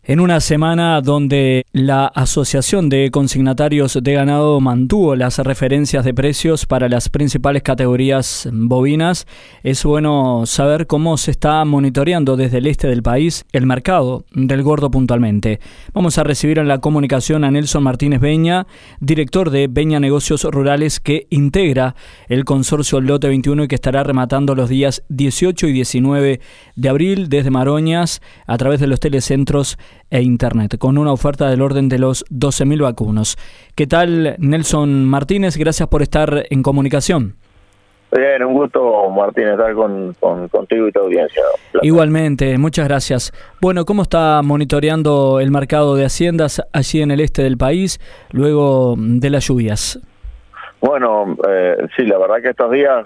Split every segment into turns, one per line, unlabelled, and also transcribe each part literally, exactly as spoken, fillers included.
En una semana donde la Asociación de Consignatarios de Ganado mantuvo las referencias de precios para las principales categorías bovinas, es bueno saber cómo se está monitoreando desde el este del país el mercado del gordo puntualmente. Vamos a recibir en la comunicación a Nelson Martínez Beña, director de Beña Negocios Rurales, que integra el consorcio Lote veintiuno y que estará rematando los días dieciocho y diecinueve de abril desde Maroñas a través de los telecentros e internet, con una oferta del orden de los doce mil vacunos. ¿Qué tal, Nelson Martínez? Gracias por estar en comunicación.
Bien, un gusto, Martín, estar con, con, contigo y tu audiencia.
Igualmente, muchas gracias. Bueno, ¿cómo está monitoreando el mercado de haciendas allí en el este del país, luego de las lluvias?
Bueno, eh, sí, la verdad que estos días,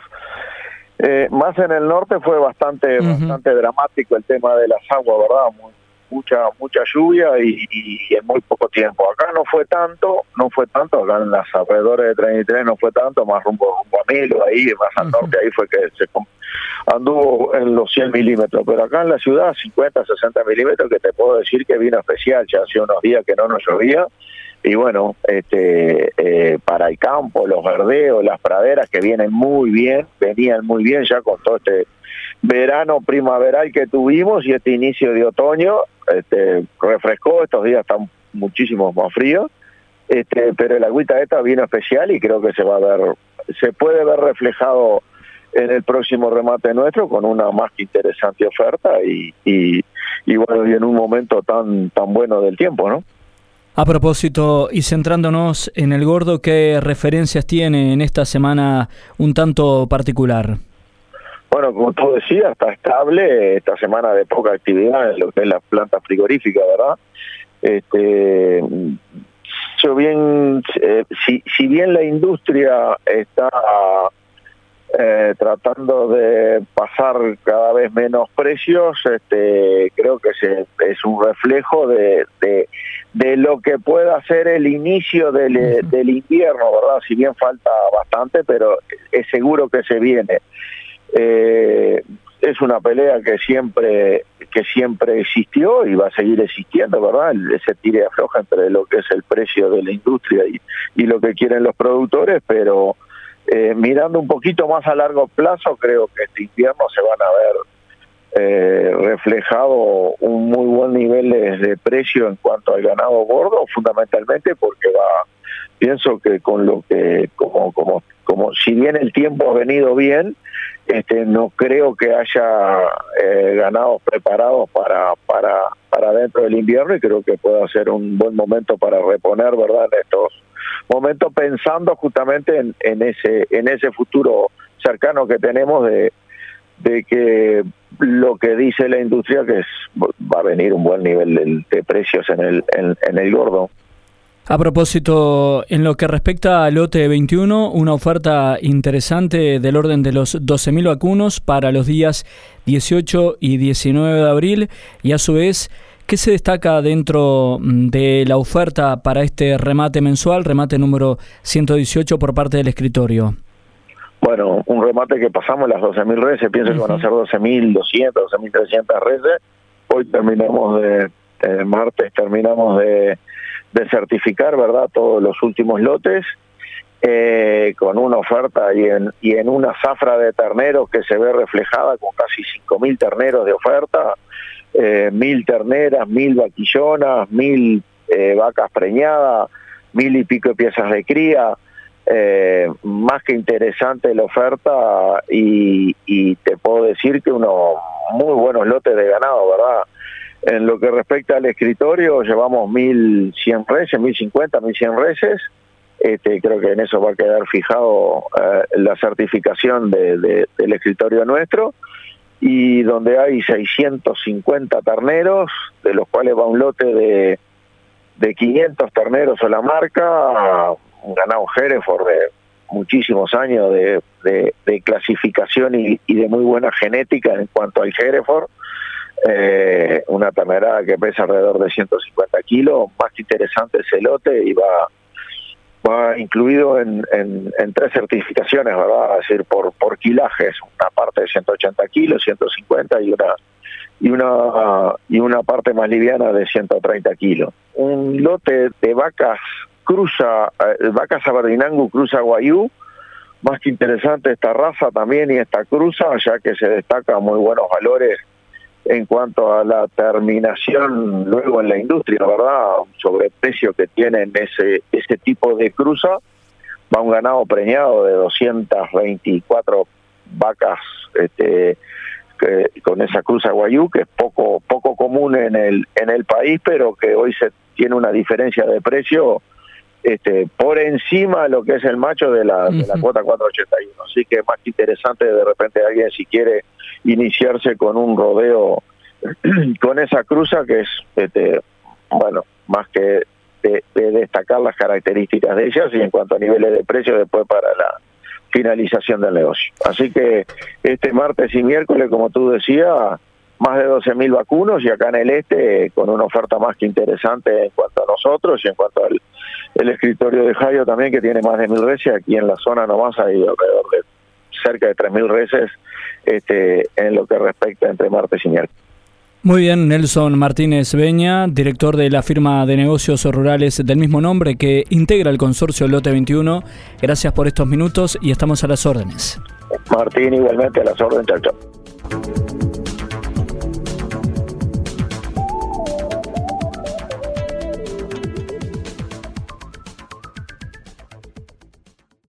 eh, más en el norte, fue bastante, uh-huh. bastante dramático el tema de las aguas, ¿verdad? Muy, mucha mucha lluvia y, y en muy poco tiempo. Acá no fue tanto, no fue tanto, acá en las alrededores de treinta y tres no fue tanto, más rumbo, rumbo a Milo, ahí más al uh-huh. norte, ahí fue que se anduvo en los cien milímetros, pero acá en la ciudad cincuenta, sesenta milímetros, que te puedo decir que vino especial, ya hace unos días que no nos llovía, y bueno, este eh, para el campo, los verdeos, las praderas que vienen muy bien, venían muy bien ya con todo este verano primaveral que tuvimos y este inicio de otoño, este refrescó, estos días están muchísimo más fríos, este, pero el agüita esta vino especial y creo que se va a ver, se puede ver reflejado en el próximo remate nuestro con una más que interesante oferta y, y, y bueno, y en un momento tan, tan bueno del tiempo, ¿no?
A propósito, y centrándonos en el gordo, ¿qué referencias tiene en esta semana un tanto particular?
Bueno, como tú decías, está estable esta semana de poca actividad en lo que es la planta frigorífica, ¿verdad? Este, yo bien, eh, si, si bien la industria está eh, tratando de pasar cada vez menos precios, este, creo que se, es un reflejo de, de, de lo que pueda ser el inicio del, uh-huh. del invierno, ¿verdad? Si bien falta bastante, pero es seguro que se viene. Eh, es una pelea que siempre que siempre existió y va a seguir existiendo, ¿verdad? Ese tire y afloja entre lo que es el precio de la industria y, y lo que quieren los productores, pero eh, mirando un poquito más a largo plazo, creo que este invierno se van a ver eh, reflejado un muy buen nivel de, de precio en cuanto al ganado gordo, fundamentalmente porque va, pienso que con lo que, como, como, como si bien el tiempo ha venido bien, Este, no creo que haya eh, ganados preparados para, para, para dentro del invierno y creo que pueda ser un buen momento para reponer, ¿verdad? En estos momentos pensando justamente en, en ese en ese futuro cercano que tenemos de, de que lo que dice la industria que es va a venir un buen nivel de, de precios en el en, en el gordo.
A propósito, en lo que respecta al Lote veintiuno, una oferta interesante del orden de los doce mil vacunos para los días dieciocho y diecinueve de abril y a su vez, ¿qué se destaca dentro de la oferta para este remate mensual, remate número ciento dieciocho por parte del escritorio?
Bueno, un remate que pasamos las doce mil reses, pienso uh-huh. que van a ser doce mil doscientas, doce mil trescientas reses. Hoy terminamos de, eh, martes terminamos de de certificar, ¿verdad?, todos los últimos lotes, eh, con una oferta y en, y en una zafra de terneros que se ve reflejada con casi cinco mil terneros de oferta, eh, mil terneras, mil vaquillonas, mil eh, vacas preñadas, mil y pico de piezas de cría, eh, más que interesante la oferta y, y te puedo decir que unos muy buenos lotes de ganado, ¿verdad? En lo que respecta al escritorio, llevamos mil cien reses, mil cincuenta, mil cien reses. Este, creo que en eso va a quedar fijado eh, la certificación de, de, del escritorio nuestro. Y donde hay seiscientos cincuenta terneros, de los cuales va un lote de, de quinientos terneros o la marca, un ganado Hereford de muchísimos años de, de, de clasificación y, y de muy buena genética en cuanto al Hereford. Eh, una ternerada que pesa alrededor de ciento cincuenta kilos, más que interesante ese lote y va, va incluido en, en, en tres certificaciones, ¿verdad? Es decir, por, por kilajes, una parte de ciento ochenta kilos, ciento cincuenta y una y una y una parte más liviana de ciento treinta kilos. Un lote de vacas cruza, eh, vacas Aberdeen cruza Wagyu, más que interesante esta raza también y esta cruza, ya que se destaca muy buenos valores en cuanto a la terminación luego en la industria, ¿verdad? Sobre el precio que tienen ese ese tipo de cruza, va un ganado preñado de doscientas veinticuatro vacas este, que, con esa cruza Wagyu, que es poco poco común en el en el país, pero que hoy se tiene una diferencia de precio este por encima de lo que es el macho de la, uh-huh. de la cuota cuatrocientos ochenta y uno. Así que es más que interesante de repente alguien si quiere iniciarse con un rodeo con esa cruza, que es este bueno, más que de, de destacar las características de ellas y en cuanto a niveles de precio después para la finalización del negocio. Así que este martes y miércoles, como tú decías, más de doce mil vacunos, y acá en el este con una oferta más que interesante en cuanto a nosotros y en cuanto al el escritorio de Jayo también, que tiene más de mil reses. Aquí en la zona nomás hay alrededor de cerca de tres mil reses este, en lo que respecta entre martes y miércoles.
Muy bien, Nelson Martínez Beña, director de la firma de negocios rurales del mismo nombre que integra el consorcio Lote veintiuno. Gracias por estos minutos y estamos a las órdenes.
Martín, igualmente a las órdenes. Chao, chao.